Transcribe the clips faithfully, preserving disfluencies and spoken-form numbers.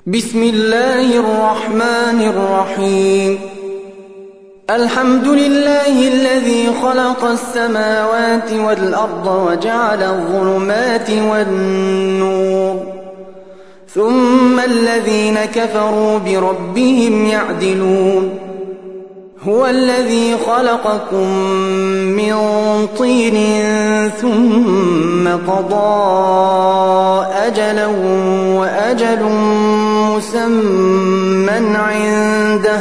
بسم الله الرحمن الرحيم. الحمد لله الذي خلق السماوات والأرض وجعل الظلمات والنور، ثم الذين كفروا بربهم يعدلون. هو الذي خلقكم من طين ثم قضى أجلا وأجل مسمى عنده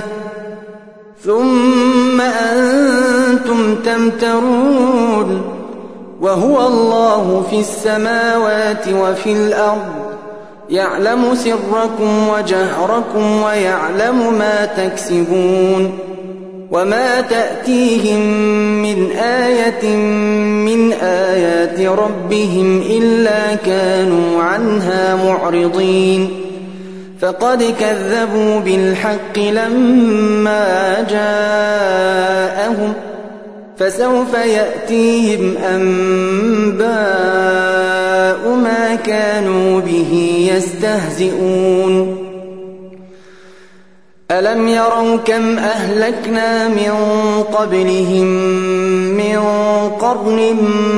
ثم أنتم تمترون. وهو الله في السماوات وفي الأرض، يعلم سركم وجهركم ويعلم ما تكسبون. وما تأتيهم من آية من آيات ربهم إلا كانوا عنها معرضين. فقد كذبوا بالحق لما جاءهم، فسوف يأتيهم أنباء ما كانوا به يستهزئون. ألم يروا كم أهلكنا من قبلهم من قرن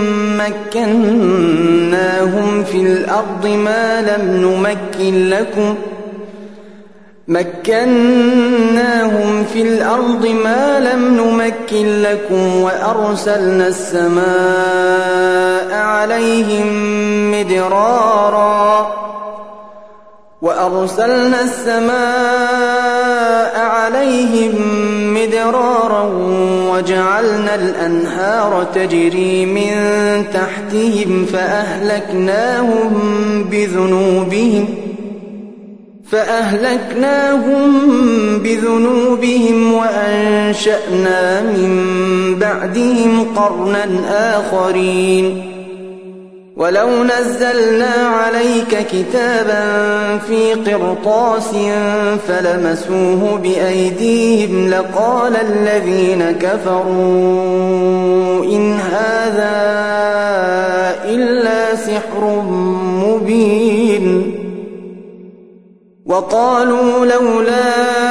مكناهم في الأرض ما لم نمكن لكم مكناهم في الأرض ما لم نمكن لكم وأرسلنا السماء عليهم مدرارا وأرسلنا السماء عليهم مدرارا وجعلنا الأنهار تجري من تحتهم فأهلكناهم بذنوبهم فأهلكناهم بذنوبهم وأنشأنا من بعدهم قرنا آخرين. ولو نزلنا عليك كتابا في قرطاس فلمسوه بأيديهم لقال الذين كفروا إن هذا إلا سحر مبين. وقالوا لولا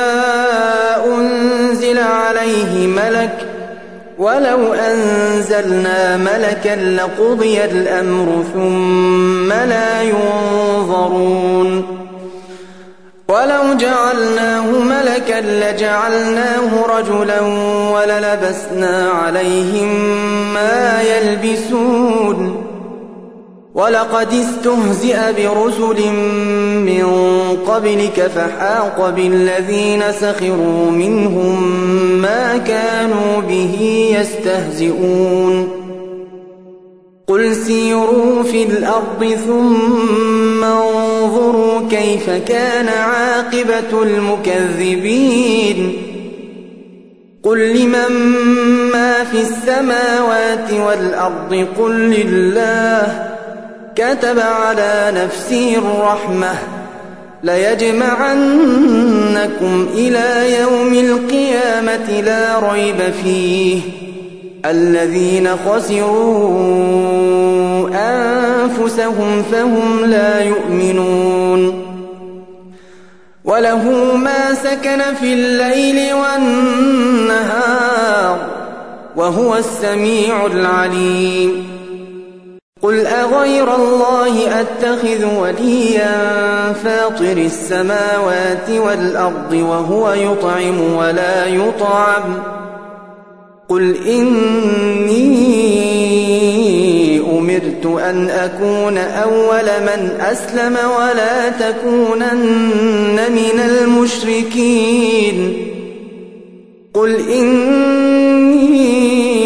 أنزل عليه ملك ولو أنزلنا ملكا لقضي الأمر ثم لا ينظرون. ولو جعلناه ملكا لجعلناه رجلا وللبسنا عليهم ما يلبسون. ولقد استهزئ برسل من قبلك فحاق بالذين سخروا منهم ما كانوا به يستهزئون. قل سيروا في الأرض ثم انظروا كيف كان عاقبة المكذبين. قل لمن ما في السماوات والأرض قل لله كتب على نفسه الرحمة ليجمعنكم إلى يوم القيامة لا ريب فيه الذين خسروا أنفسهم فهم لا يؤمنون. وله ما سكن في الليل والنهار وهو السميع العليم. قل أغير الله أتخذ وليا فاطر السماوات والأرض وهو يطعم ولا يطعم قل إني أمرت أن أكون أول من أسلم ولا تكونن من المشركين. قل إني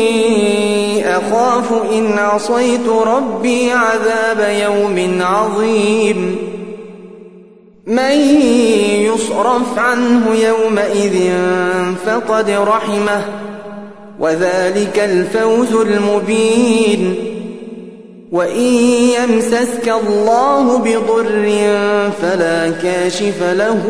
أخاف إن عصيت ربي عذاب يوم عظيم. من يصرف عنه يومئذ فقد رحمه وذلك الفوز المبين. وإن يمسسك الله بضر فلا كاشف له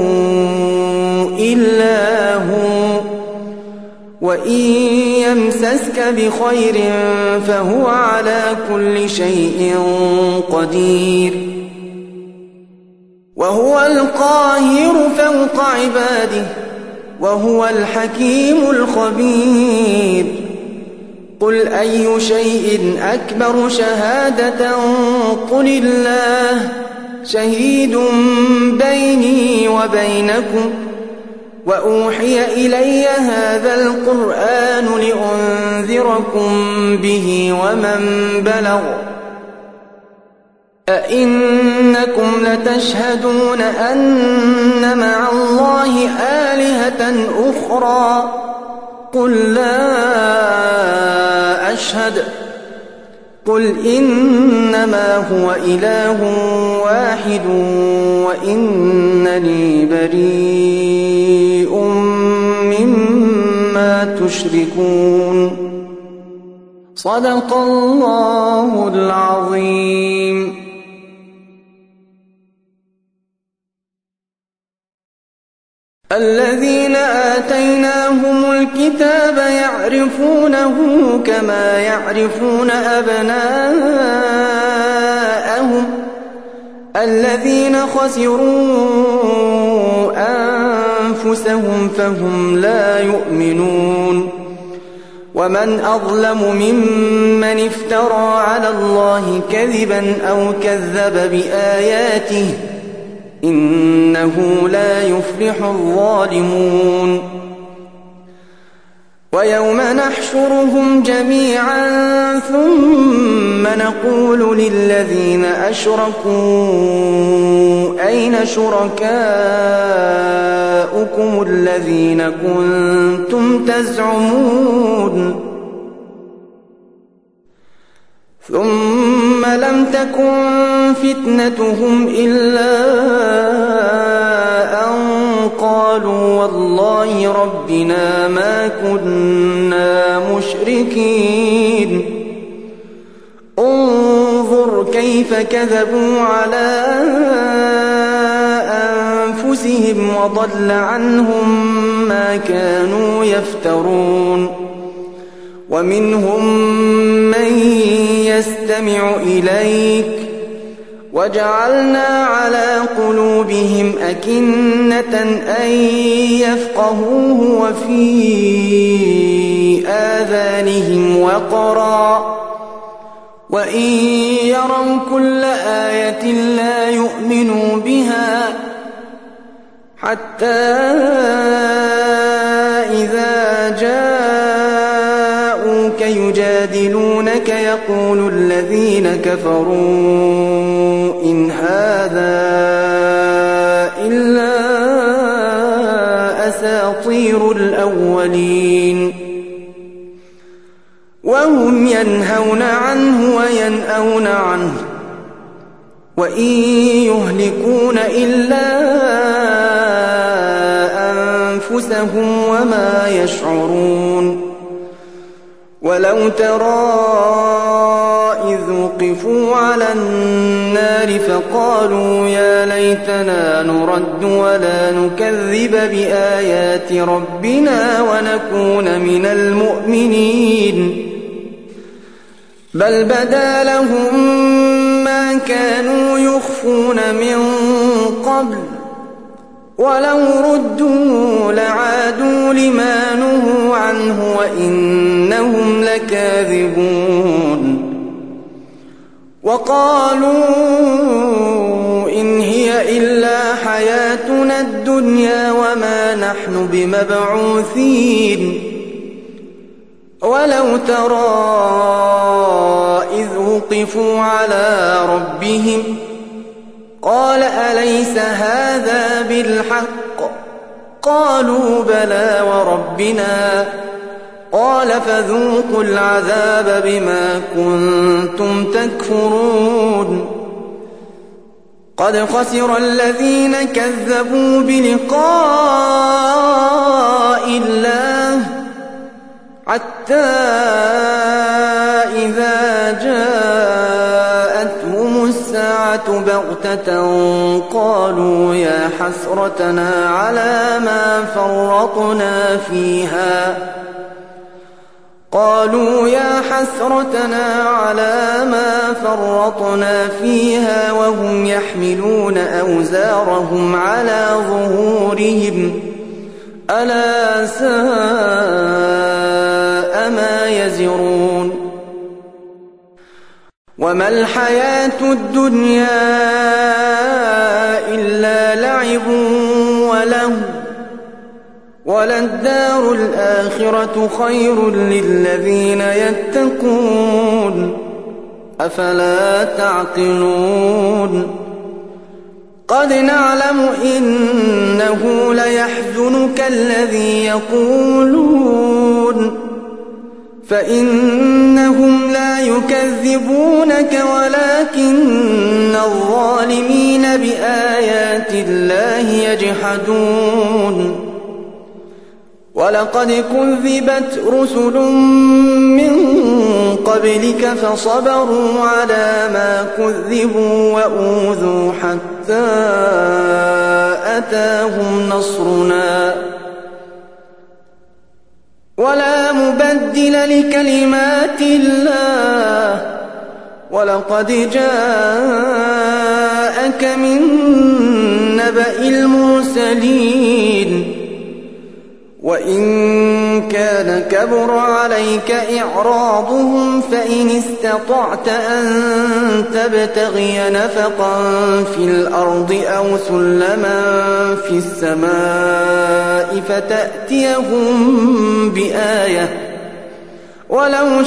إلا هو وإن يمسسك بخير فهو على كل شيء قدير. وهو القاهر فوق عباده وهو الحكيم الخبير قل أي شيء أكبر شهادة قل الله شهيد بيني وبينكم وأوحي إلي هذا القرآن لأنذركم به ومن بلغ أئنكم لتشهدون أن مع الله آلهة أخرى قل لا أشهد قل إنما هو إله واحد وإنني بريء مما تشركون صدق الله العظيم. الذين آتيناهم الكتاب يعرفونه كما يعرفون أبناءهم الذين خسروا أنفسهم فهم لا يؤمنون ومن أظلم ممن افترى على الله كذبا أو كذب بآياته إنه لا يفلح الظالمون. ويوم نحشرهم جميعا ثم نقول للذين أشركوا أين شركاؤكم الذين كنتم تزعمون ثم لم تكن فتنتهم إلا أن قالوا والله ربنا ما كنا مشركين انظر كيف كذبوا على أنفسهم وضل عنهم ما كانوا يفترون. ومنهم من يستمع إليك وجعلنا على قلوبهم أكنة أن يفقهوه وفي آذانهم وقرا وإن يروا كل آية لا يؤمنوا بها حتى إذا جاءوك يجادلونك يقول الذين كفروا إن هذا إلا أساطير الأولين وهم ينهون عنه وينأون عنه وإن يهلكون إلا أنفسهم وما يشعرون. ولو ترى إذ وقفوا على النار فقالوا يا ليتنا نرد ولا نكذب بآيات ربنا ونكون من المؤمنين بل بدا لهم ما كانوا يخفون من قبل ولو ردوا لعادوا لما نهوا عنه وإنهم لكاذبون. وقالوا إن هي إلا حياتنا الدنيا وما نحن بمبعوثين. ولو ترى إذ وقفوا على ربهم قال أليس هذا بالحق قالوا بلى وربنا قال فذوقوا العذاب بما كنتم تكفرون. قد خسر الذين كذبوا بلقاء الله حتى إذا جاءتهم الساعة بغتة قالوا يا حسرتنا على ما فرطنا فيها قالوا يا حسرتنا على ما فرطنا فيها وهم يحملون أوزارهم على ظهورهم ألا ساء ما يزرون وما الحياة الدنيا إلا لعب ولهو وللدار الآخرة خير للذين يتقون أفلا تعقلون قد نعلم إنه ليحزنك الذي يقولون فإنهم لا يكذبونك ولكن الظالمين بآيات الله يجحدون ولقد كذبت رسل من قبلك فصبروا على ما كذبوا وأوذوا حتى أتاهم نصرنا ولا مبدل لكلمات الله ولقد جاءك من نبأ المرسلين وإن كان كبر عليك إعراضهم فإن استطعت أن تبتغي نفقا في الأرض أو سلما في السماء فتأتيهم بآية ولو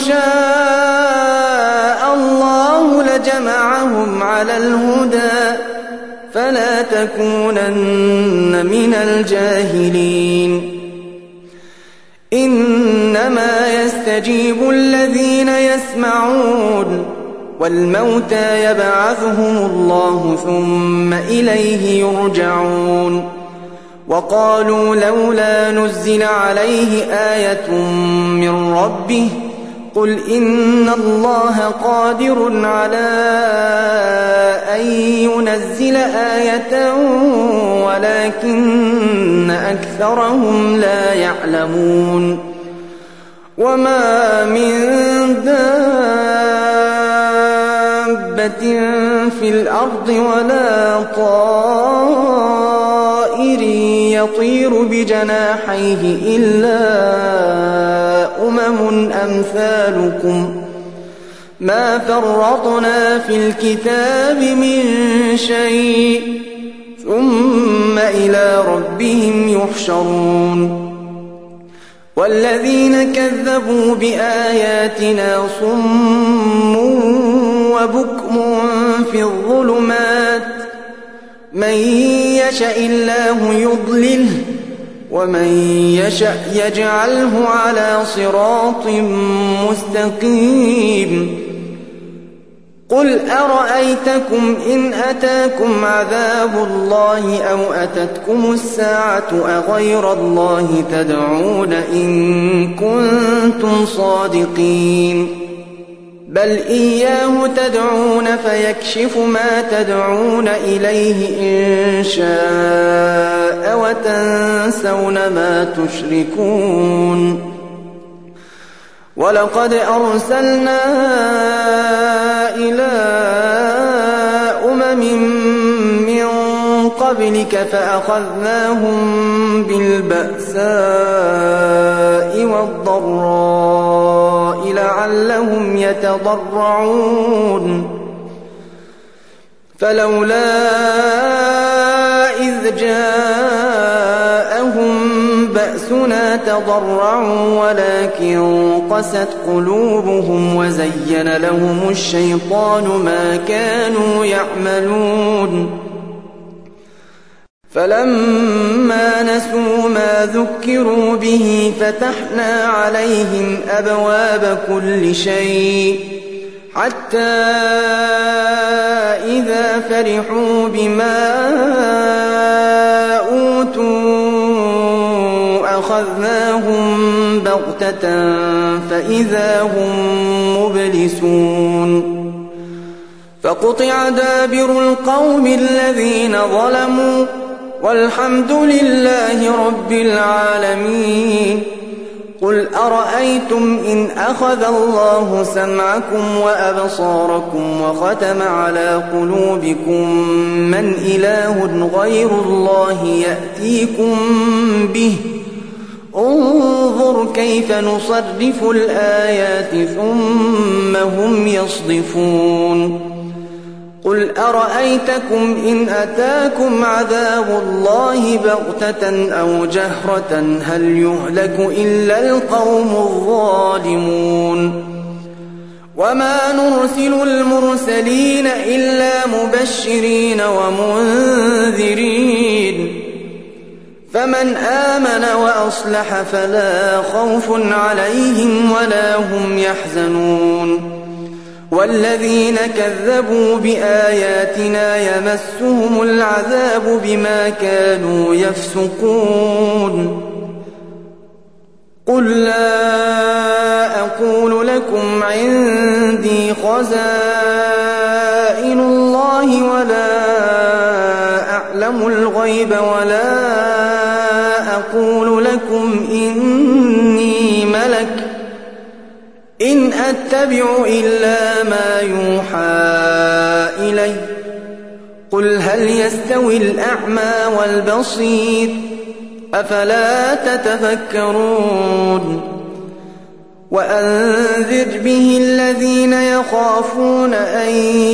شاء الله لجمعهم على الهدى فلا تكونن من الجاهلين إنما يستجيب الذين يسمعون والموتى يبعثهم الله ثم إليه يرجعون وقالوا لولا نزل عليه آية من ربه قل إن الله قادر على أن ينزل آية ولكن أكثرهم لا يعلمون وما من دابة في الأرض ولا طائر يطير بجناحيه إلا أمم أمثالكم ما فرطنا في الكتاب من شيء ثم إلى ربهم يحشرون والذين كذبوا بآياتنا صم وبكم في الظلمات من يشاء الله يضلله ومن يشأ يجعله على صراط مستقيم قل أرأيتكم إن أتاكم عذاب الله أو أتتكم الساعة أغير الله تدعون إن كنتم صادقين بل إياه تدعون فيكشف ما تدعون إليه إن شاء وتنسون ما تشركون ولقد أرسلنا إلى أمم من قبلك فأخذناهم بالبأساء والضراء لعلهم يتضرعون فلولا إذ جاءهم بأسنا تضرعوا ولكن قست قلوبهم وزين لهم الشيطان ما كانوا يعملون فلما نسوا ما ذكروا به فتحنا عليهم أبواب كل شيء حتى إذا فرحوا بما أوتوا أخذناهم بغتة فإذا هم مبلسون فقطع دابر القوم الذين ظلموا والحمد لله رب العالمين قل أرأيتم إن أخذ الله سمعكم وأبصاركم وختم على قلوبكم من إله غير الله يأتيكم به انظر كيف نصرف الآيات ثم هم يصدفون قل أرأيتكم إن أتاكم عذاب الله بغتة أو جهرة هل يهلك إلا القوم الظالمون وما نرسل المرسلين إلا مبشرين ومنذرين فمن آمن وأصلح فلا خوف عليهم ولا هم يحزنون والذين كذبوا بآياتنا يمسهم العذاب بما كانوا يفسقون قل لا أقول لكم عندي خزائن الله ولا أعلم الغيب ولا أقول لكم إني ملك إن أتبع إلا ما يوحى إلي قل هل يستوي الأعمى والبصير أفلا تتفكرون وأنذر به الذين يخافون أن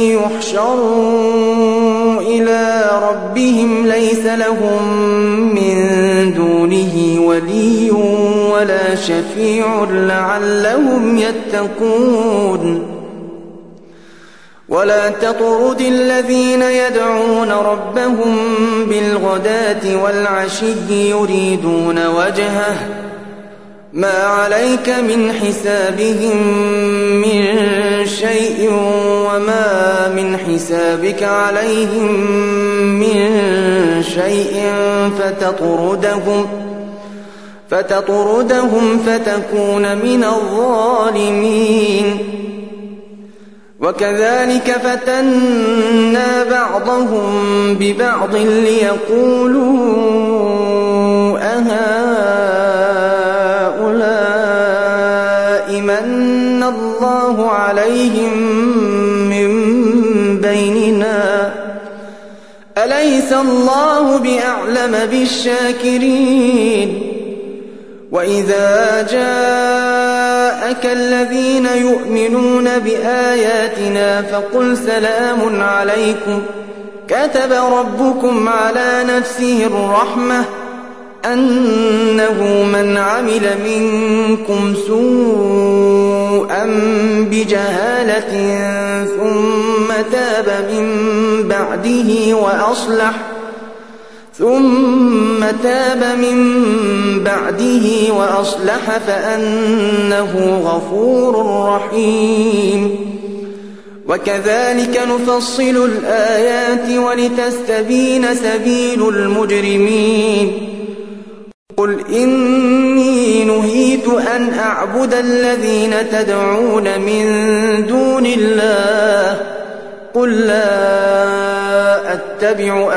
يحشروا إلى ربهم ليس لهم من دونه ولي ولا شفيع لعلهم يتقون ولا تطرد الذين يدعون ربهم بالغداة والعشي يريدون وجهه ما عليك من حسابهم من شيء وما من حسابك عليهم من شيء فتطردهم فتطردهم فتكون من الظالمين وكذلك فتنا بعضهم ببعض ليقولوا أهؤلاء من الله عليهم من بيننا أليس الله بأعلم بالشاكرين وإذا جاءك الذين يؤمنون بآياتنا فقل سلام عليكم كتب ربكم على نفسه الرحمة أنه من عمل منكم سوءا بجهالة ثم تاب من بعده وأصلح ثم تاب من بعده وأصلح فأنه غفور رحيم وكذلك نفصل الآيات ولتستبين سبيل المجرمين قل إني نهيت أن أعبد الذين تدعون من دون الله قل لا أتبع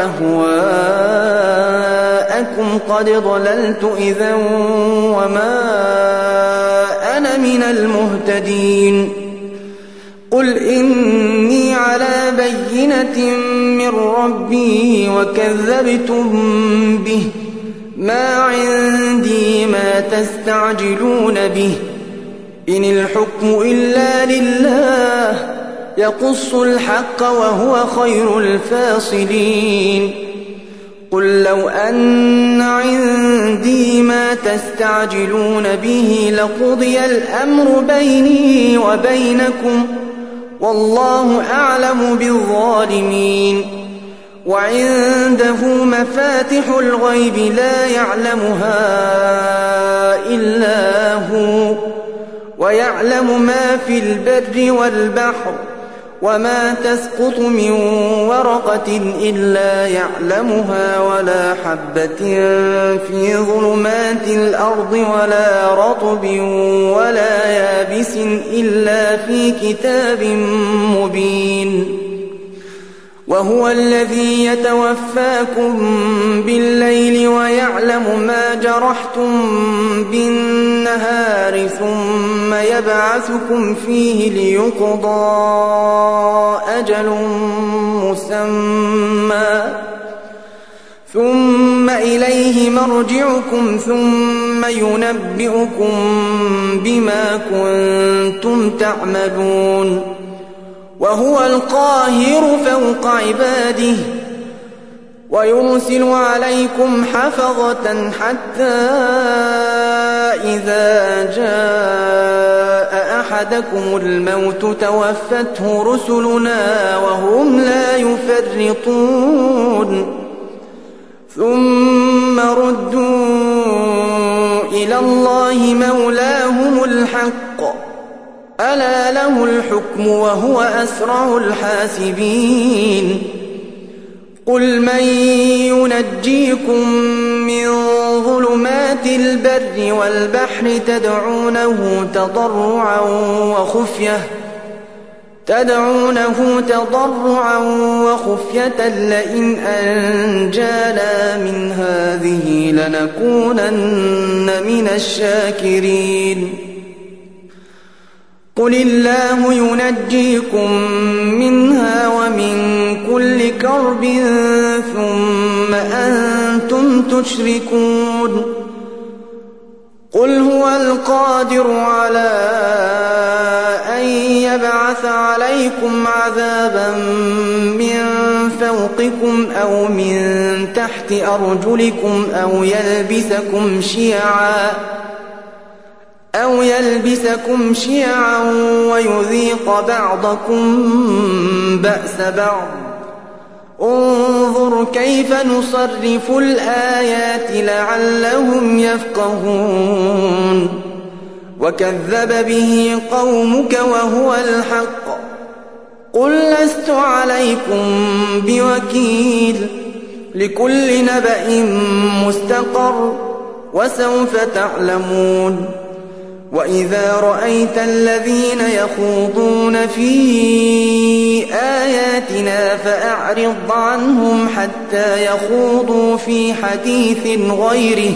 أهواءكم قد ضللت إذا وما أنا من المهتدين قل إني على بينة من ربي وكذبتم به ما عندي ما تستعجلون به إن الحكم إلا لله يقص الحق وهو خير الفاصلين قل لو أن عندي ما تستعجلون به لقضي الأمر بيني وبينكم والله أعلم بالظالمين وعنده مفاتح الغيب لا يعلمها إلا هو ويعلم ما في البر والبحر وما تسقط من ورقة إلا يعلمها ولا حبة في ظلمات الأرض ولا رطب ولا يابس إلا في كتاب مبين وهو الذي يتوفاكم بالليل ويعلم ما جرحتم بالنهار يبعثكم فيه ليقضى أجل مسمى ثم إليه مرجعكم ثم ينبئكم بما كنتم تعملون وهو القاهر فوق عباده ويرسل عليكم حفظة حتى إذا جاء أحدكم الموت توفته رسلنا وهم لا يفرطون ثم ردوا إلى الله مولاهم الحق ألا له الحكم وهو أسرع الحاسبين قل من ينجيكم من ظلمات البر والبحر تدعونه تضرعا وخفية تدعونه تضرعا وخفية لئن أنجانا من هذه لنكونن من الشاكرين قل الله ينجيكم منها ومن كل كرب ثم أنتم تشركون قل هو القادر على أن يبعث عليكم عذابا من فوقكم أو من تحت أرجلكم أو يلبسكم شيعا أو يلبسكم شيعا ويذيق بعضكم بأس بعض انظر كيف نصرف الآيات لعلهم يفقهون وكذب به قومك وهو الحق قل لست عليكم بوكيل لكل نبأ مستقر وسوف تعلمون وإذا رأيت الذين يخوضون في آياتنا فأعرض عنهم حتى يخوضوا في حديث غيره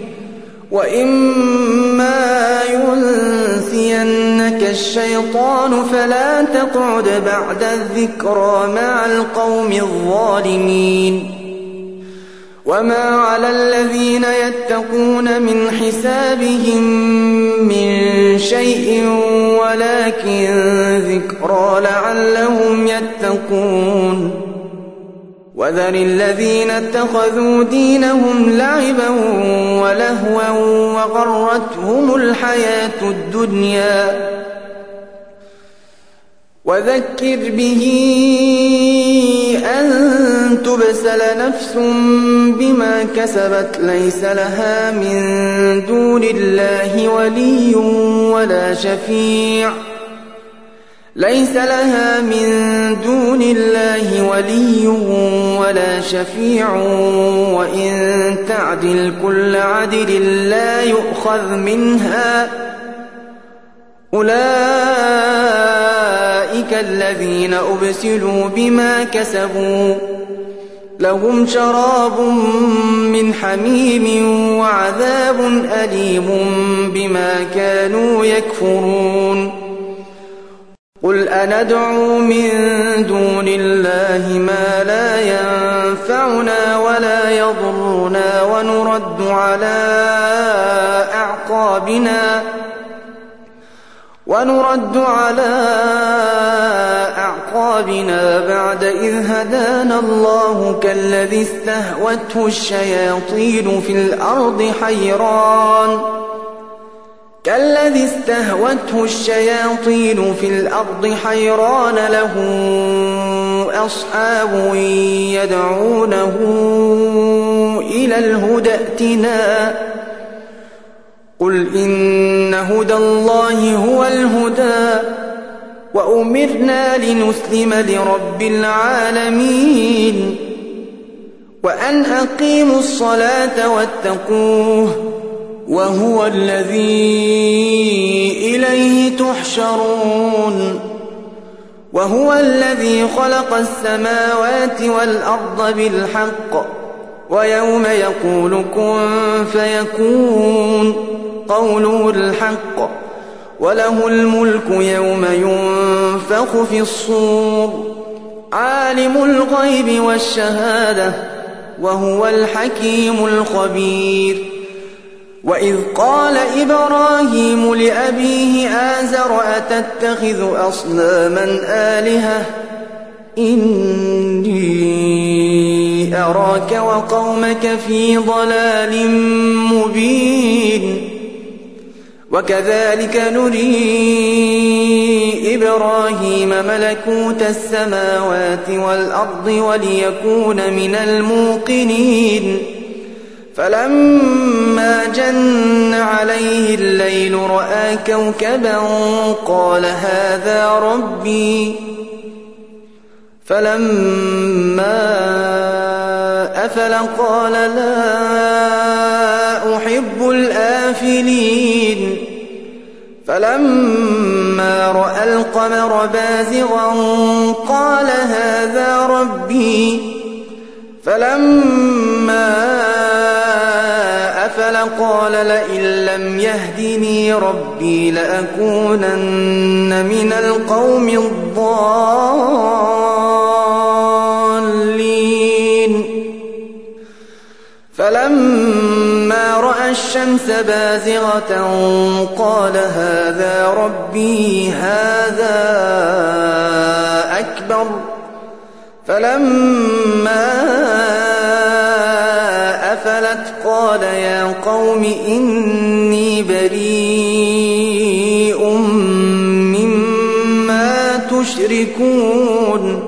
وإما ينسينك الشيطان فلا تقعد بعد الذكرى مع القوم الظالمين وما على الذين يتقون من حسابهم من شيء ولكن ذكرى لعلهم يتقون وذر الذين اتخذوا دينهم لعبا ولهوا وغرتهم الحياة الدنيا وذكر به أن تبسل نفس بما كسبت ليس لها من دون الله ولي ولا شفيع ليس لها من دون الله ولي ولا شفيع وإن تعدل كل عدل لا يؤخذ منها أولئك الذين أبسلوا بما كسبوا لهم شراب من حميم وعذاب أليم بما كانوا يكفرون قل أندعو من دون الله ما لا ينفعنا ولا يضرنا ونرد على أعقابنا ونرد على أعقابنا بعد إذ هدانا الله كالذي استهوته الشياطين في الأرض حيران كالذي استهوته الشياطين في الأرض حيران له أصحاب يدعونه إلى الهدى ائتنا قل إن هدى الله هو الهدى وأمرنا لنسلم لرب العالمين وأن أقيموا الصلاة واتقوه وهو الذي إليه تحشرون وهو الذي خلق السماوات والأرض بالحق ويوم يقول كن فيكون قوله الحق وله الملك يوم ينفخ في الصور عالم الغيب والشهادة وهو الحكيم الخبير وإذ قال إبراهيم لأبيه آزر أتتخذ أصناما آلهة إني أراك وقومك في ضلال مبين وكذلك نري إبراهيم ملكوت السماوات والأرض وليكون من الموقنين فلما جن عليه الليل رأى كوكبا قال هذا ربي فلما أفل قال لا أحب الآفلين فلما رأى القمر بازغا قال هذا ربي فلما أفل قال لئن لم يهدني ربي لأكونن من القوم الضالين فلما رأى الشمس بازغة قال هذا ربي هذا أكبر فلما أفلت قال يا قوم إني بريء مما تشركون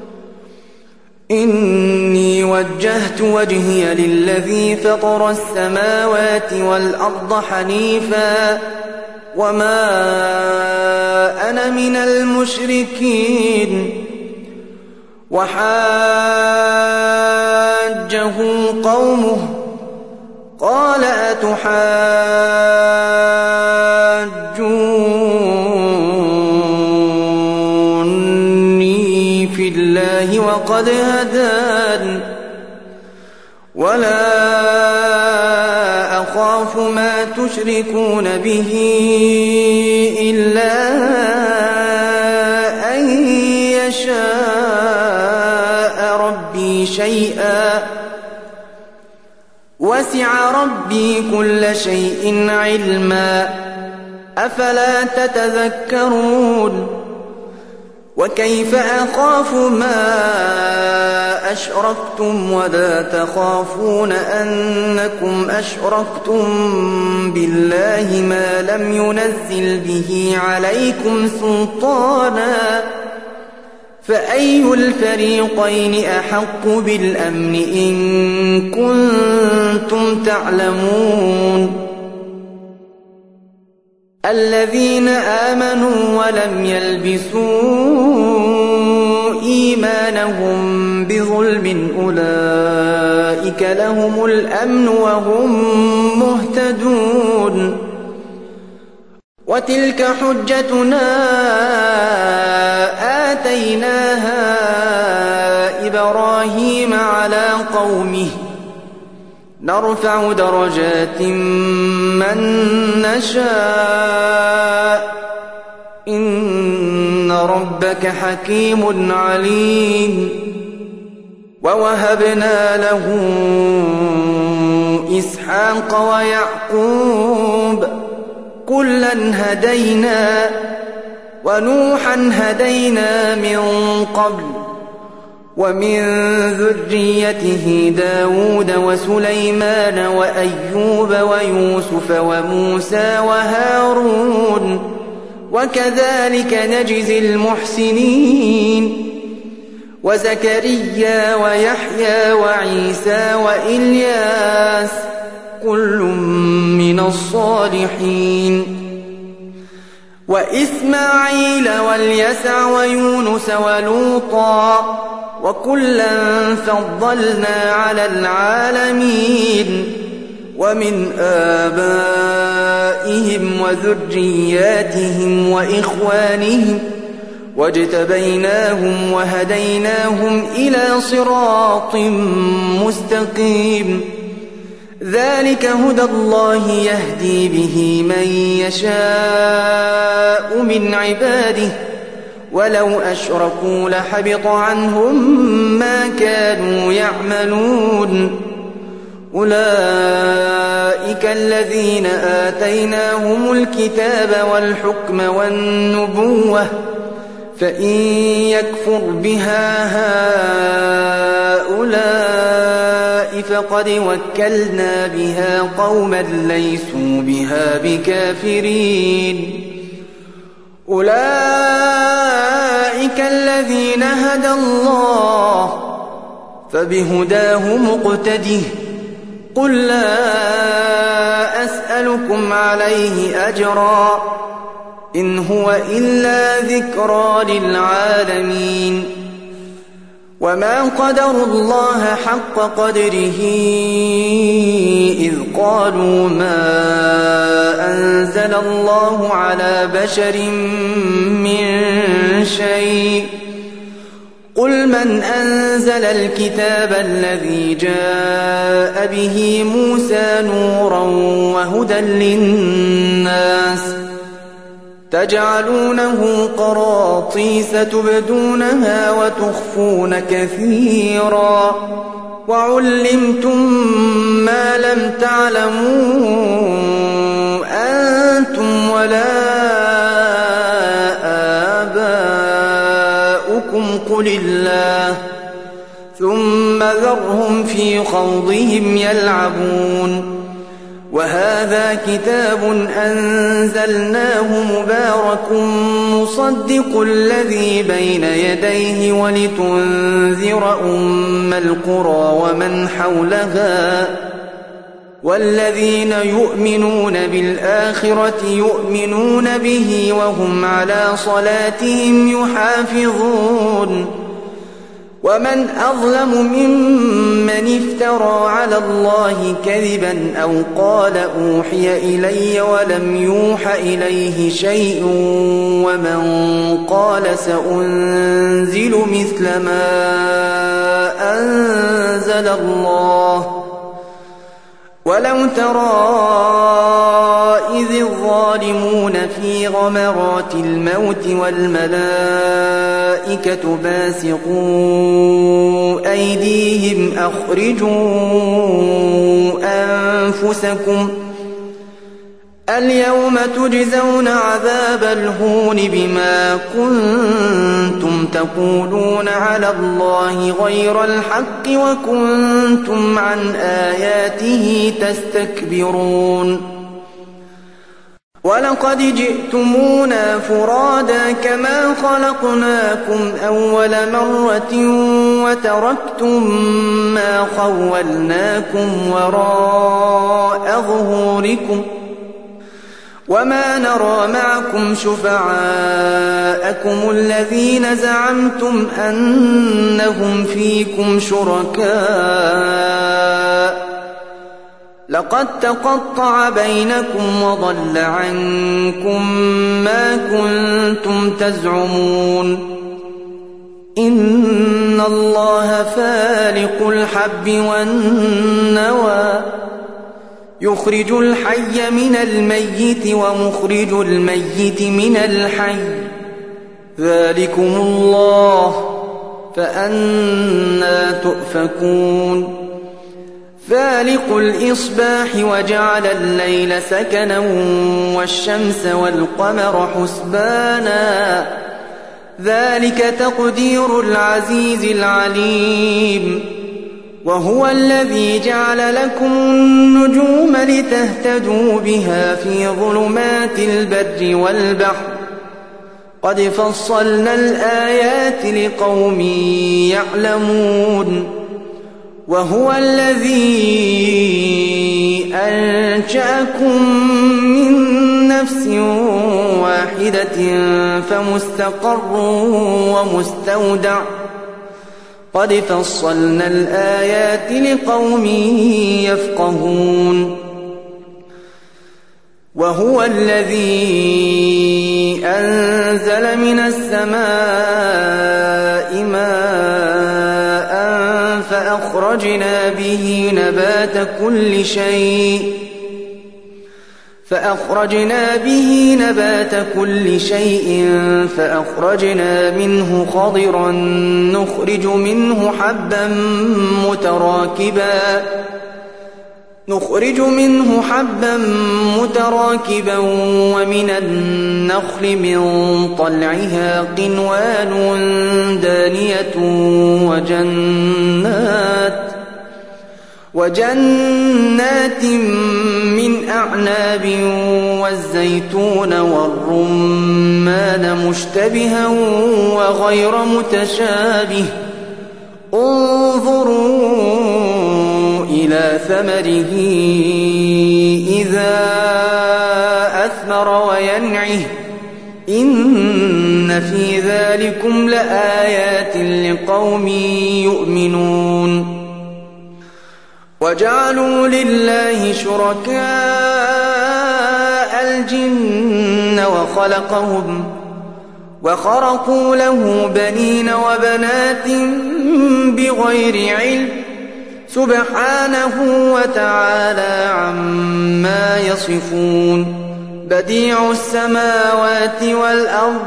إني وجهت وجهي للذي فطر السماوات والأرض حنيفا وما أنا من المشركين وحاجه قومه قال أتحاجوني في الله وقد هدان ولا أخاف ما تشركون به إلا أن يشاء ربي شيئا وسع ربي كل شيء علما أفلا تتذكرون وكيف أخاف ما أشركتم ولا تخافون أنكم أشركتم بالله ما لم ينزل به عليكم سلطانا فأي الفريقين أحق بالأمن إن كنتم تعلمون الذين آمنوا ولم يلبسوا إيمانهم بظلم أولئك لهم الأمن وهم مهتدون وتلك حجتنا آتيناها إبراهيم على قومه نرفع درجات من نشاء إن ربك حكيم عليم ووهبنا له إسحاق ويعقوب كلا هدينا ونوحا هدينا من قبل ومن ذريته داود وسليمان وأيوب ويوسف وموسى وهارون وكذلك نجزي المحسنين وزكريا ويحيى وعيسى وإلياس كل من الصالحين وإسماعيل واليسع ويونس ولوطا وكلا فضلنا على العالمين ومن آبائهم وذرياتهم وإخوانهم واجتبيناهم وهديناهم إلى صراط مستقيم ذلك هدى الله يهدي به من يشاء من عباده ولو أشركوا لحبط عنهم ما كانوا يعملون أولئك الذين آتيناهم الكتاب والحكم والنبوة فإن يكفر بها هؤلاء فقد وكلنا بها قوما ليسوا بها بكافرين أولئك الذين هدى الله فبهداه مقتده قل لا أسألكم عليه أجرا إن هو إلا ذكرى للعالمين وما قدروا الله حق قدره إذ قالوا ما أنزل الله على بشر من شيء قل من أنزل الكتاب الذي جاء به موسى نورا وهدى للناس تجعلونه قراطيس تبدونها وتخفون كثيرا وعلمتم ما لم تعلموا أنتم ولا آباؤكم قل الله ثم ذرهم في خوضهم يلعبون وهذا كتاب أنزلناه مبارك مصدق الذي بين يديه ولتنذر أم القرى ومن حولها والذين يؤمنون بالآخرة يؤمنون به وهم على صلاتهم يحافظون ومن أظلم ممن افترى على الله كذبا أو قال أوحي إلي ولم يوح إليه شيء ومن قال سأنزل مثل ما أنزل الله ولو ترى إذ الظالمون في غمرات الموت والملائكة باسطوا أيديهم أخرجوا أنفسكم اليوم تجزون عذاب الهون بما كنتم تقولون على الله غير الحق وكنتم عن آياته تستكبرون ولقد جئتمونا فرادا كما خلقناكم أول مرة وتركتم ما خولناكم وراء ظهوركم وما نرى معكم شفعاءكم الذين زعمتم أنهم فيكم شركاء لقد تقطع بينكم وضل عنكم ما كنتم تزعمون إن الله فالق الحب والنوى يخرج الحي من الميت ومخرج الميت من الحي ذلكم الله فأنى تؤفكون فالق الإصباح وجعل الليل سكنا والشمس والقمر حسبانا ذلك تقدير العزيز العليم وهو الذي جعل لكم النجوم لتهتدوا بها في ظلمات البر والبحر قد فصلنا الآيات لقوم يعلمون وهو الذي أنشأكم من نفس واحدة فمستقر ومستودع قد فصلنا الآيات لقوم يفقهون وهو الذي أنزل من السماء ماء فأخرجنا به نبات كل شيء فأخرجنا به نبات كل شيء فأخرجنا منه خضرا نخرج منه حبا متراكبا نخرج منه حبا متراكبا ومن النخل من طلعها قنوان دانية وجنات وجنات من أعناب والزيتون والرمان مشتبها وغير متشابه انظروا إلى ثمره إذا أثمر وينعه إن في ذلكم لآيات لقوم يؤمنون وجعلوا لله شركاء الجن وخلقهم وخرقوا له بنين وبنات بغير علم سبحانه وتعالى عما يصفون بديع السماوات والأرض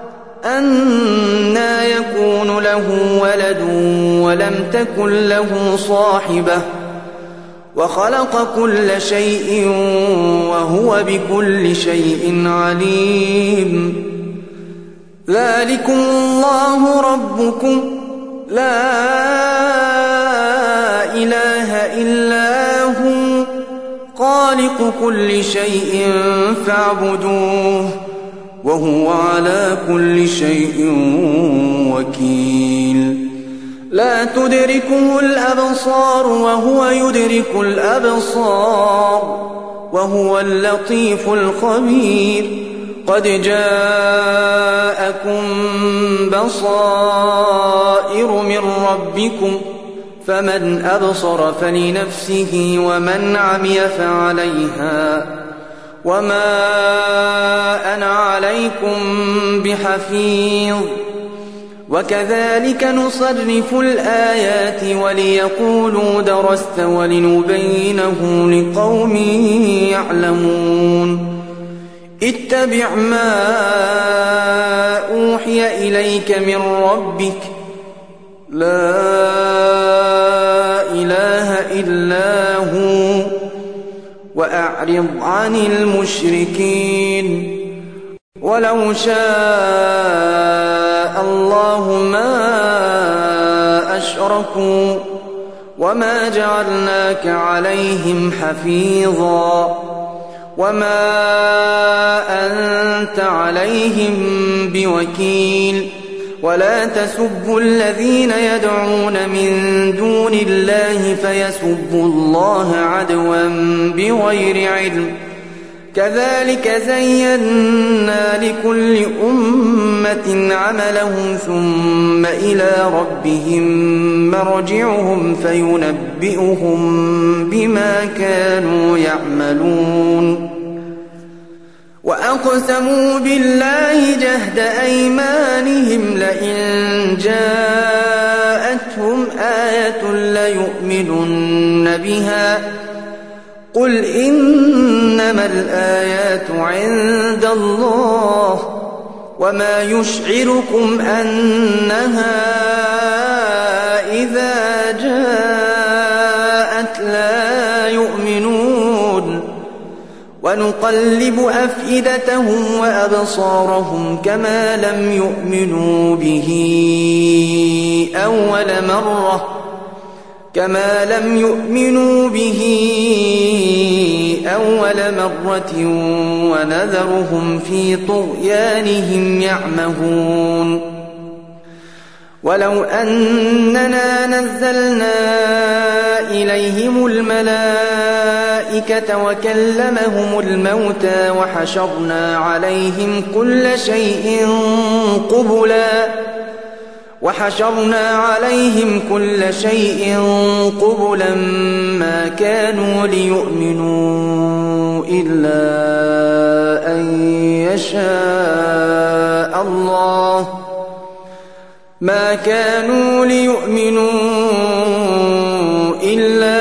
أنى يكون له ولد ولم تكن له صاحبة وخلق كل شيء وهو بكل شيء عليم ذلكم الله ربكم لا إله إلا هو خالق كل شيء فاعبدوه وهو على كل شيء وكيل لا تدركه الأبصار وهو يدرك الأبصار وهو اللطيف الخبير قد جاءكم بصائر من ربكم فمن أبصر فلنفسه ومن عمي فعليها وما أنا عليكم بحفيظ وكذلك نصرف الآيات وليقولوا درست ولنبينه لقوم يعلمون اتبع ما أوحي إليك من ربك لا إله إلا هو وأعرض عن المشركين ولو شاء الله ما أشركوا وما جعلناك عليهم حفيظا وما أنت عليهم بوكيل ولا تسبوا الذين يدعون من دون الله فيسبوا الله عدوا بغير علم كذلك زينا لكل أمة عملهم ثم إلى ربهم مرجعهم فينبئهم بما كانوا يعملون وأقسموا بالله جهد أيمانهم لئن جاءتهم آية ليؤمنن بها قل إنما الآيات عند الله وما يشعركم أنها إذا جاءت لا يؤمنون ونقلب أفئدتهم وأبصارهم كما لم يؤمنوا به أول مرة كما لم يؤمنوا به أول مرة ونذرهم في طغيانهم يعمهون ولو أننا نزلنا إليهم الملائكة وكلمهم الموتى وحشرنا عليهم كل شيء قبلا وحشرنا عليهم كل شيء قبلا ما كانوا ليؤمنوا إلا أن يشاء الله ما كانوا ليؤمنوا إلا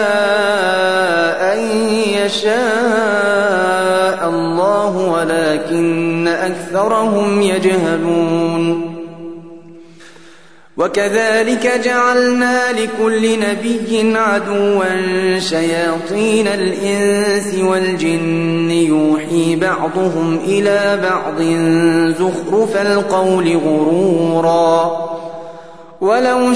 أن يشاء الله ولكن أكثرهم يجهلون وكذلك جعلنا لكل نبي عدوا شياطين الإنس والجن يوحي بعضهم إلى بعض زخرف القول غرورا ولو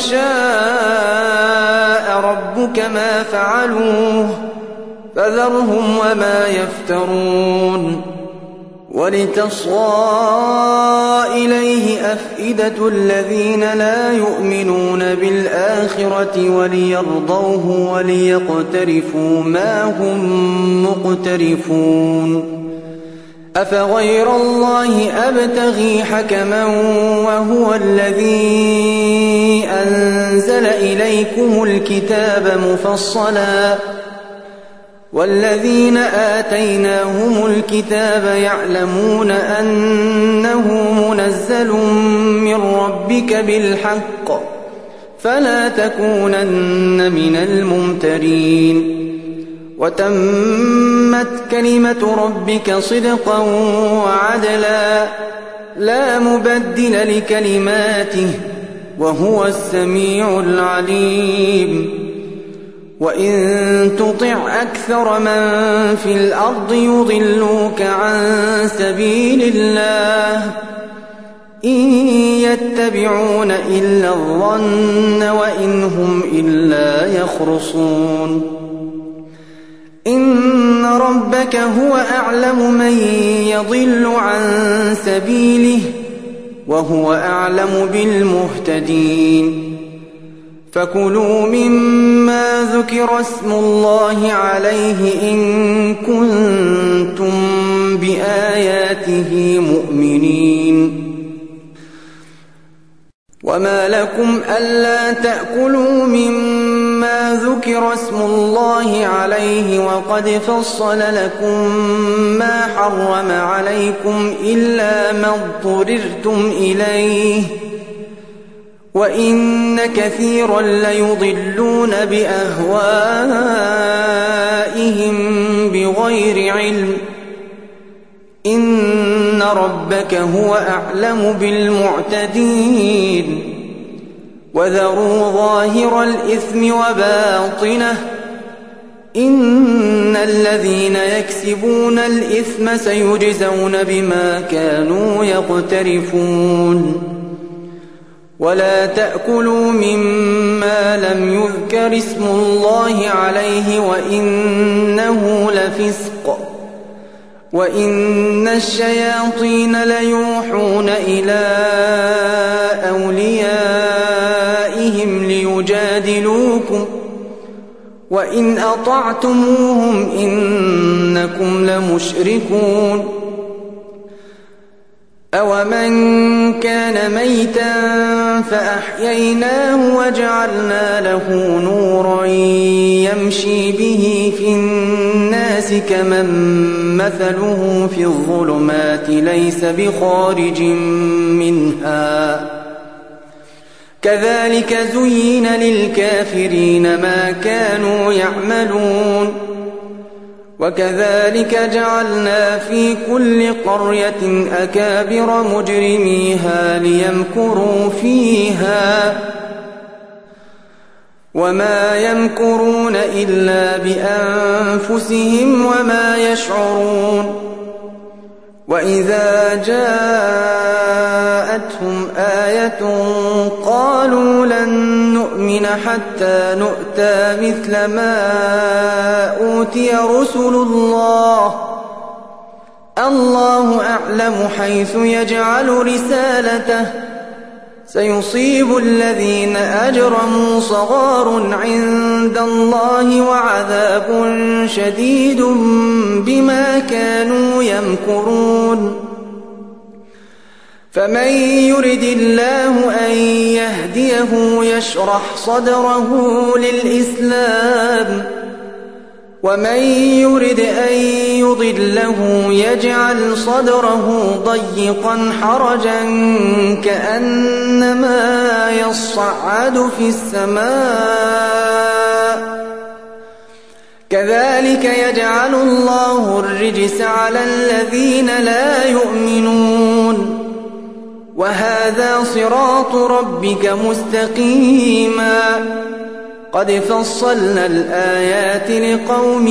شاء ربك ما فعلوه فذرهم وما يفترون ولتصغى إليه أفئدة الذين لا يؤمنون بالآخرة وليرضوه وليقترفوا ما هم مقترفون أفغير الله أبتغي حكما وهو الذي أنزل إليكم الكتاب مفصلا والذين آتيناهم الكتاب يعلمون أنه منزل من ربك بالحق فلا تكونن من الممترين وتمت كلمة ربك صدقا وعدلا لا مبدل لكلماته وهو السميع العليم وإن تطع أكثر من في الأرض يضلوك عن سبيل الله إن يتبعون إلا الظن وإن هم إلا يخرصون إن ربك هو أعلم من يضل عن سبيله وهو أعلم بالمهتدين فكلوا مما ذكر اسم الله عليه إن كنتم بآياته مؤمنين وما لكم ألا تأكلوا مما ذكر اسم الله عليه وقد فصل لكم ما حرم عليكم إلا ما اضطررتم إليه وإن كثيرا ليضلون بأهوائهم بغير علم إن ربك هو أعلم بالمعتدين وذروا ظاهر الإثم وباطنه إن الذين يكسبون الإثم سيجزون بما كانوا يقترفون ولا تأكلوا مما لم يذكر اسم الله عليه وإنه لفسق وإن الشياطين ليوحون إلى أوليائهم ليجادلوكم وإن أطعتموهم إنكم لمشركون أومن كان ميتا فأحييناه وجعلنا له نورا يمشي به في الناس كمن مثله في الظلمات ليس بخارج منها كذلك زين للكافرين ما كانوا يعملون وكذلك جعلنا في كل قرية أكابر مجرميها ليمكروا فيها وما يمكرون إلا بأنفسهم وما يشعرون وإذا جاءتهم آية قالوا لن نؤمن حتى نؤتى مثل ما أوتي رسل الله الله أعلم حيث يجعل رسالته سيصيب الذين أجرموا صغار عند الله وعذاب شديد بما كانوا يمكرون فمن يرد الله أن يهديه يشرح صدره للإسلام ومن يرد أن يضله يجعل صدره ضيقا حرجا كأنما يصعد في السماء كذلك يجعل الله الرجس على الذين لا يؤمنون وهذا صراط ربك مستقيما قد فصلنا الآيات لقوم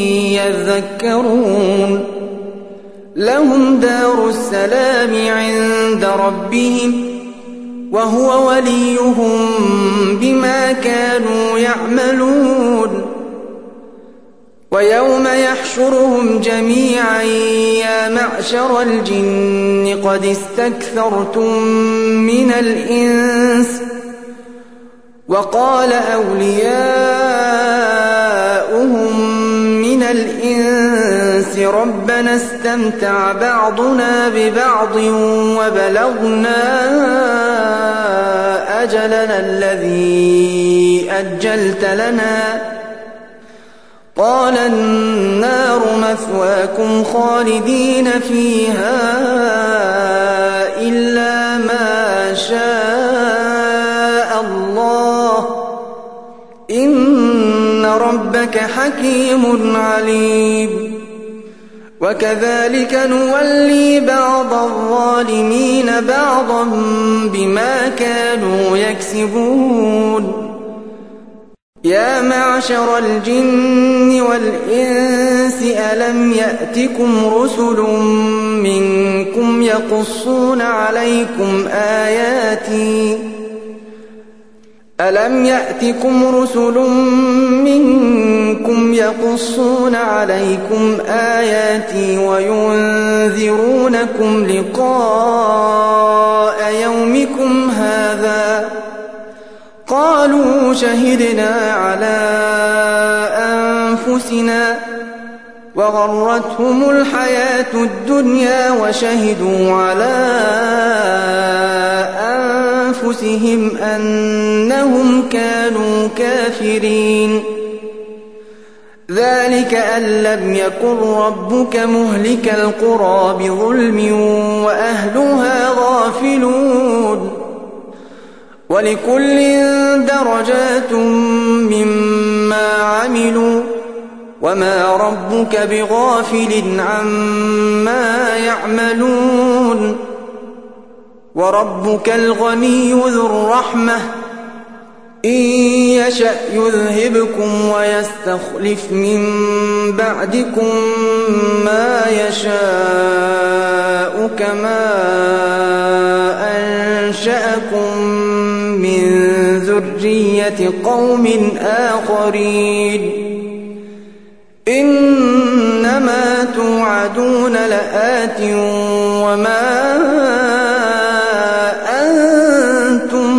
يذكرون لهم دار السلام عند ربهم وهو وليهم بما كانوا يعملون ويوم يحشرهم جميعا يا معشر الجن قد استكثرتم من الإنس وقال أولياؤهم من الإنس ربنا استمتع بعضنا ببعض وبلغنا أجلنا الذي أجلت لنا قال النار مثواكم خالدين فيها إلا ما شاء الله إن ربك حكيم عليم وكذلك نولي بعض الظالمين بعضا بما كانوا يكسبون يا معشر الجن والإنس ألم يأتكم رسل منكم يقصون عليكم آياتي ألم يأتكم رسل منكم يقصون عليكم آياتي وينذرونكم لقاء يومكم هذا قالوا شهدنا على أنفسنا وغرتهم الحياة الدنيا وشهدوا على أنفسهم أنهم كانوا كافرين ذلك أن لم يكن ربك مهلك القرى بظلم وأهلها غافلون ولكل درجات مما عملوا وما ربك بغافل عما يعملون وربك الغني ذو الرحمة إن يشأ يذهبكم ويستخلف من بعدكم ما يشاء كما أنشأكم من ذرية قوم آخرين إنما توعدون لآت وما أنتم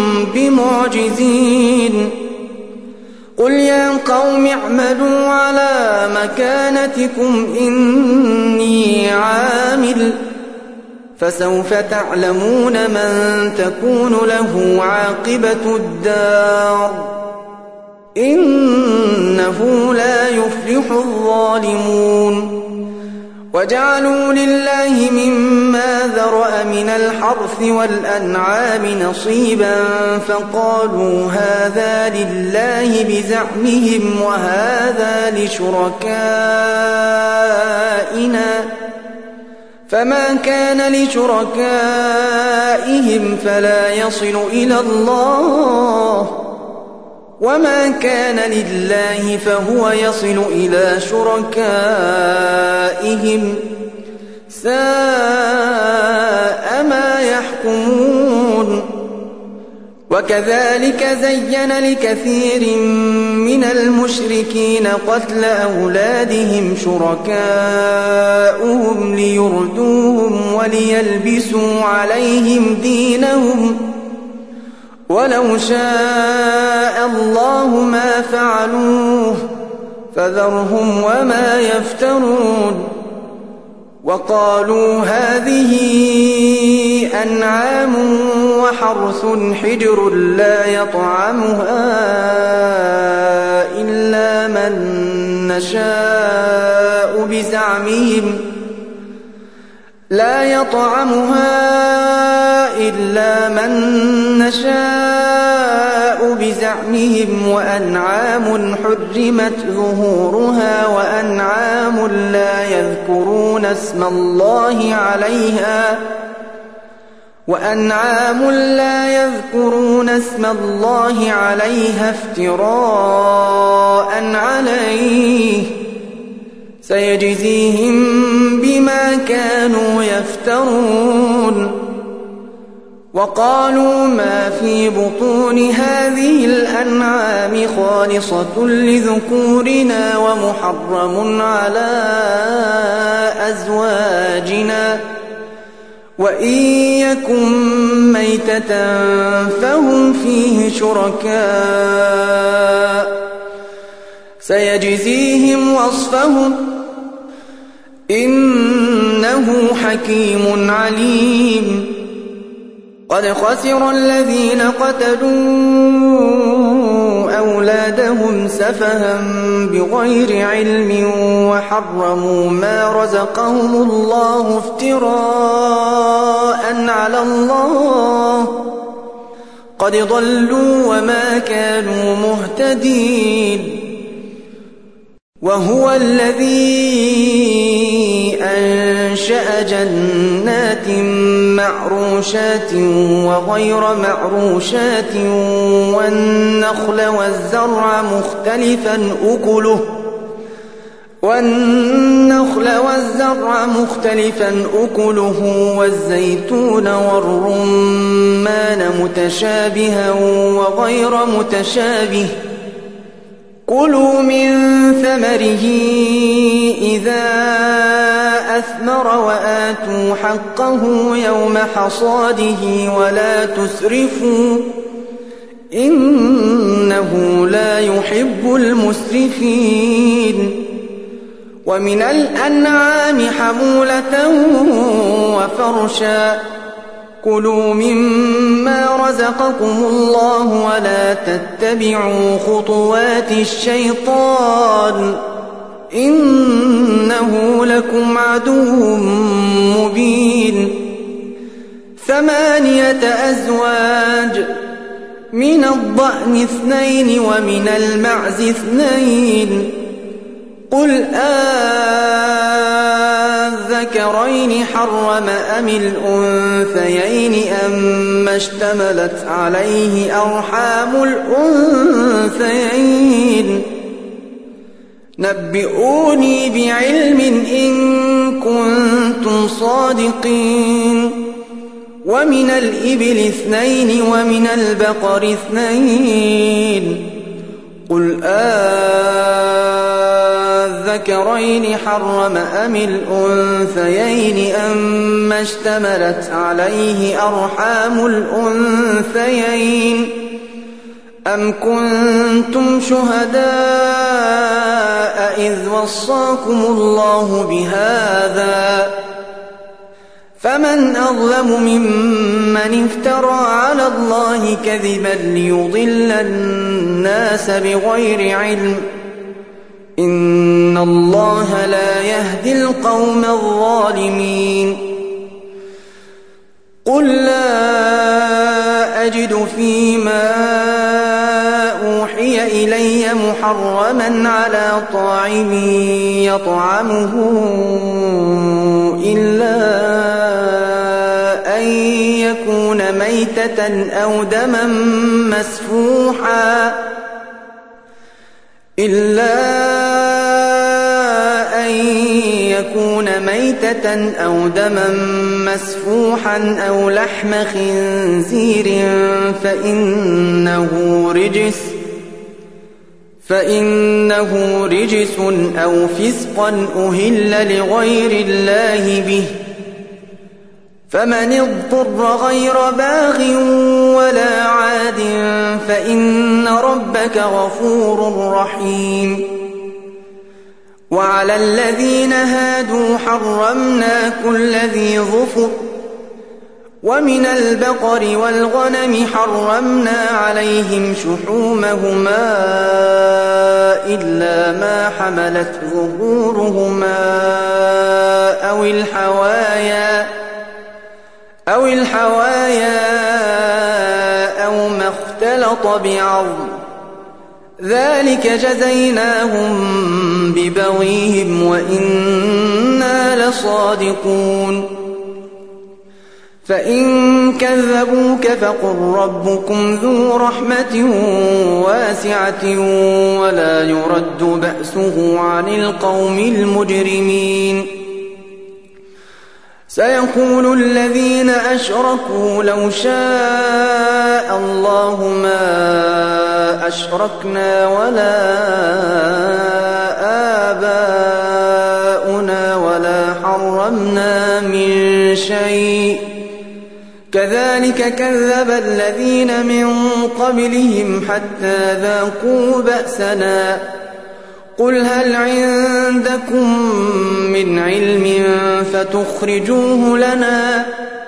بمعجزين قل يا قوم اعملوا على مكانتكم إني عامل فسوف تعلمون من تكون له عاقبة الدار إنه لا يفلح الظالمون وجعلوا لله مما ذرأ من الحرث والأنعام نصيبا فقالوا هذا لله بزعمهم وهذا لشركائنا فما كان لشركائهم فلا يصل إلى الله وما كان لله فهو يصل إلى شركائهم ساء ما يحكمون وكذلك زين لكثير من المشركين قتل أولادهم شركاؤهم ليردوهم وليلبسوا عليهم دينهم ولو شاء الله ما فعلوه فذرهم وما يفترون وقالوا هذه أنعام وحرث حجر لا يطعمها إلا من نشاء بزعمهم لا يطعمها إلا من نشاء بزعمهم وأنعام حرمت ظهورها وأنعام لا يذكرون اسم الله عليها وأنعام لا يذكرون اسم الله عليها افتراء عليه سيجزيهم بما كانوا يفترون. وقالوا ما في بطون هذه الأنعام خالصة لذكورنا ومحرم على أزواجنا وإن يكن ميتة فهم فيه شركاء سيجزيهم وصفهم إنه حكيم عليم. قد خسر الذين قتلوا أولادهم سفها بغير علم وحرموا ما رزقهم الله افتراء على الله قد ضلوا وما كانوا مهتدين. وهو الذي أنشأ جنات معروشات وغير معروشات والنخل والزرع مختلفا أكله والنخل والزرع مختلفا أكله والزيتون والرمان متشابها وغير متشابه كلوا من ثمره إذا أثمر وآتوا حقه يوم حصاده ولا تسرفوا إنه لا يحب المسرفين. ومن الأنعام حمولة وفرشا كلوا مما رزقكم الله ولا تتبعوا خطوات الشيطان إنه لكم عدو مبين. ثمانية أزواج من الضأن اثنين ومن المعز اثنين قل أذكرين حرم أم الأنثيين أما اشتملت عليه أرحام الأنثيين نبئوني بعلم إن كنتم صادقين. ومن الإبل اثنين ومن البقر اثنين قل أذكرين حرم أم الأنثيين أما اشتملت عليه أرحام الأنثيين أم كنتم شهداء إذ وصاكم الله بهذا فمن أظلم ممن افترى على الله كذبا ليضل الناس بغير علم إن الله لا يهدي القوم الظالمين. قل لا أجد فيما أوحي إلي محرما على طاعم يطعمه إلا أن يكون ميتة أو دما مسفوحا إلا أن يكون ميتة أو دما مسفوحا أو لحم خنزير فإنه رجس فإنه رجس أو فسقا أهل لغير الله به فمن اضطر غير باغ ولا عاد فإن ربك غفور رحيم. وعلى الذين هادوا حرمنا كل ذي ظفر ومن البقر والغنم حرمنا عليهم شحومهما إلا ما حملت ظهورهما أو الحوايا أو الحوايا أو ما اختلط بعظم ذلك جزيناهم ببغيهم وإنا لصادقون فإن كذبوك فقل ربكم ذو رحمة واسعة ولا يرد بأسه عن القوم المجرمين سيقول الذين أشركوا لو شاء الله ما أشركنا ولا آباؤنا ولا حرمنا من شيء كذلك كذب الذين من قبلهم حتى ذاقوا بأسنا قل هل عندكم من علم فتخرجوه لنا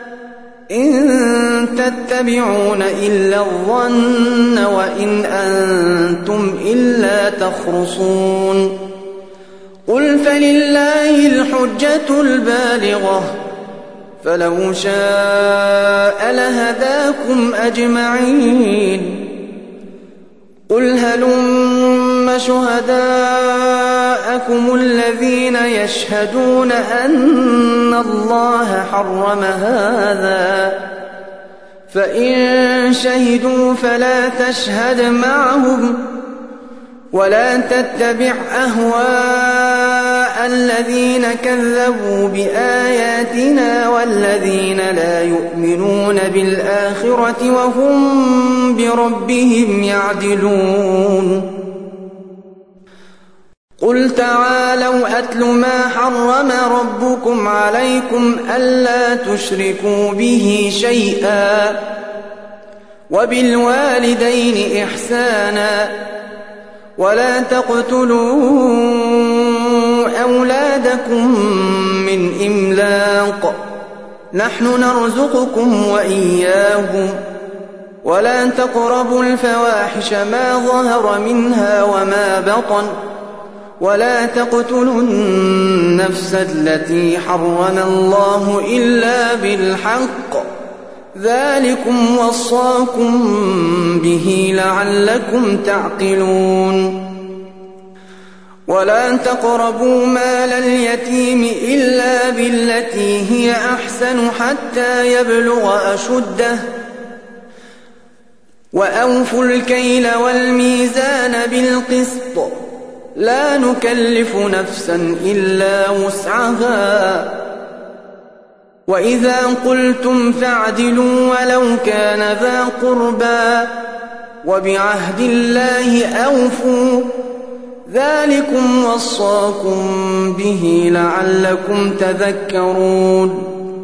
إن تتبعون إلا الظن وإن أنتم إلا تخرصون قل فلله الحجة البالغة فلو شاء لهداكم أجمعين قل هلم شهداءكم الذين يشهدون أن الله حرم هذا فإن شهدوا فلا تشهد معهم ولا تتبع أهواء الذين كذبوا بآياتنا والذين لا يؤمنون بالآخرة وهم بربهم يعدلون قل تعالوا أتل ما حرم ربكم عليكم ألا تشركوا به شيئا وبالوالدين إحسانا ولا تقتلوا أولادكم من إملاق نحن نرزقكم وإياهم ولا تقربوا الفواحش ما ظهر منها وما بطن ولا تقتلوا النفس التي حرم الله إلا بالحق ذلكم وصاكم به لعلكم تعقلون ولا تقربوا مال اليتيم إلا بالتي هي أحسن حتى يبلغ أشده وأوفوا الكيل والميزان بالقسط لا نكلف نفسا إلا وسعها وإذا قلتم فاعدلوا ولو كان ذا قربى وبعهد الله أوفوا ذلكم وصاكم به لعلكم تذكرون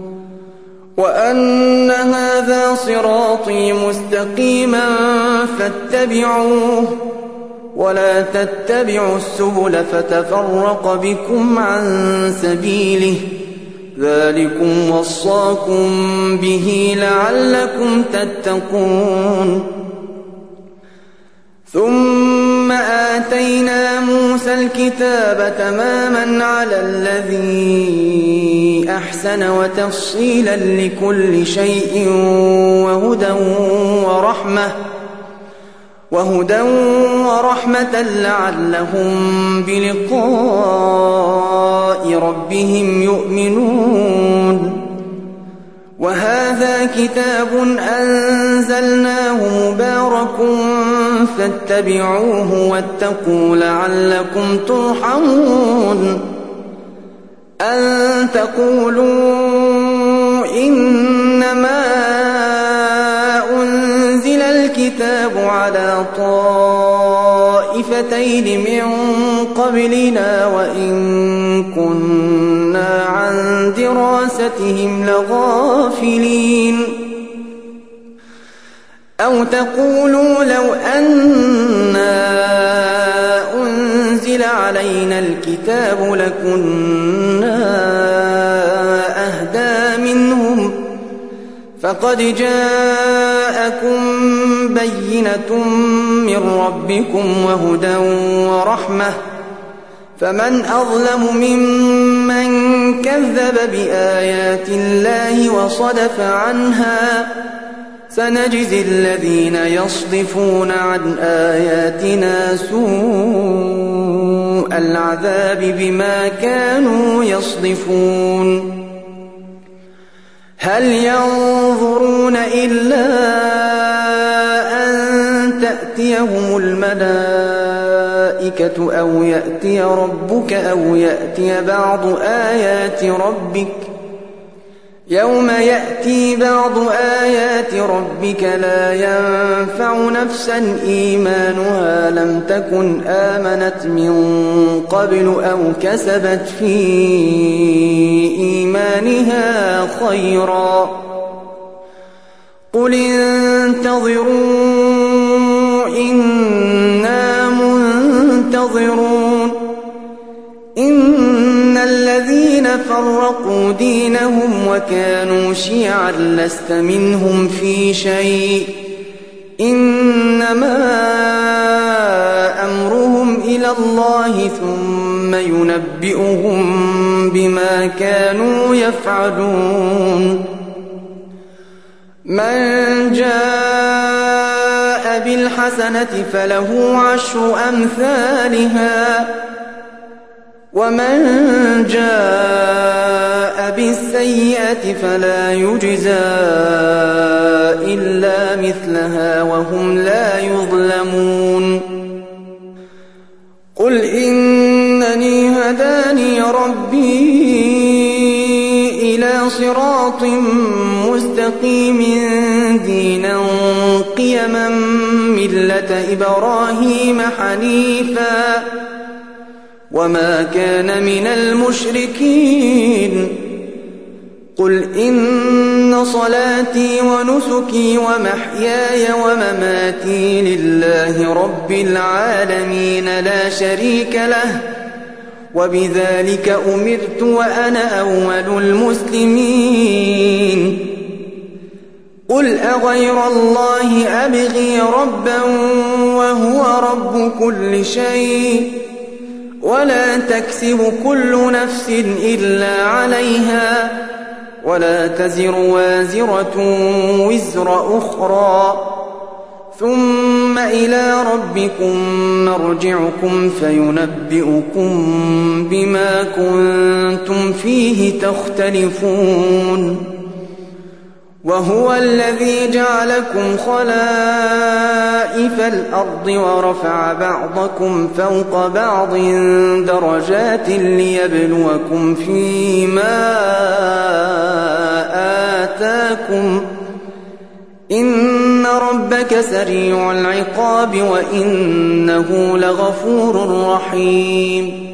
وأن هذا صراطي مستقيما فاتبعوه ولا تتبعوا السبل فتفرق بكم عن سبيله ذلكم وصاكم به لعلكم تتقون ثم آتينا موسى الكتاب تماما على الذي أحسن وتفصيلا لكل شيء وهدى ورحمة وهدى ورحمة لعلهم بلقاء ربهم يؤمنون وهذا كتاب أنزلناه مبارك فاتبعوه واتقوا لعلكم ترحمون أن تقولوا إنما أنزل الكتاب على طائفتين من قبلنا وإن كنا عن دراستهم لغافلين أو تقولوا لو أنا أنزل علينا الكتاب لكنا أهدى منهم فقد جاءكم بينة من ربكم وهدى ورحمة فمن أظلم ممن كذب بآيات الله وصدف عنها سنجزي الذين يصدفون عن آياتنا سوء العذاب بما كانوا يصدفون هل ينظرون إلا أن تأتيهم الملائكة أو يأتي ربك أو يأتي بعض آيات ربك يوم يأتي بعض آيات ربك لا ينفع نفسا إيمانها لم تكن آمنت من قبل أو كسبت في إيمانها خيرا قل انتظروا إنا منتظرون إن الذين فرقوا دينهم وكانوا شيعا لست منهم في شيء إنما أمرهم إلى الله ثم ينبئهم بما كانوا يفعلون من جاء بالحسنة فله عشر أمثالها ومن جاء بالسيئة فلا يجزى إلا مثلها وهم لا يظلمون قل إنني هداني ربي إلى صراط مستقيم دينا قيما ملة إبراهيم حنيفا وما كان من المشركين قل إن صلاتي ونسكي ومحياي ومماتي لله رب العالمين لا شريك له وبذلك أمرت وأنا أول المسلمين قل أغير الله أبغي ربا وهو رب كل شيء ولا تكسب كل نفس إلا عليها ولا تزر وازرة وزر أخرى ثم إلى ربكم مرجعكم فينبئكم بما كنتم فيه تختلفون وهو الذي جعلكم خلائف الأرض ورفع بعضكم فوق بعض درجات ليبلوكم فيما آتاكم إن ربك سريع العقاب وإنه لغفور رحيم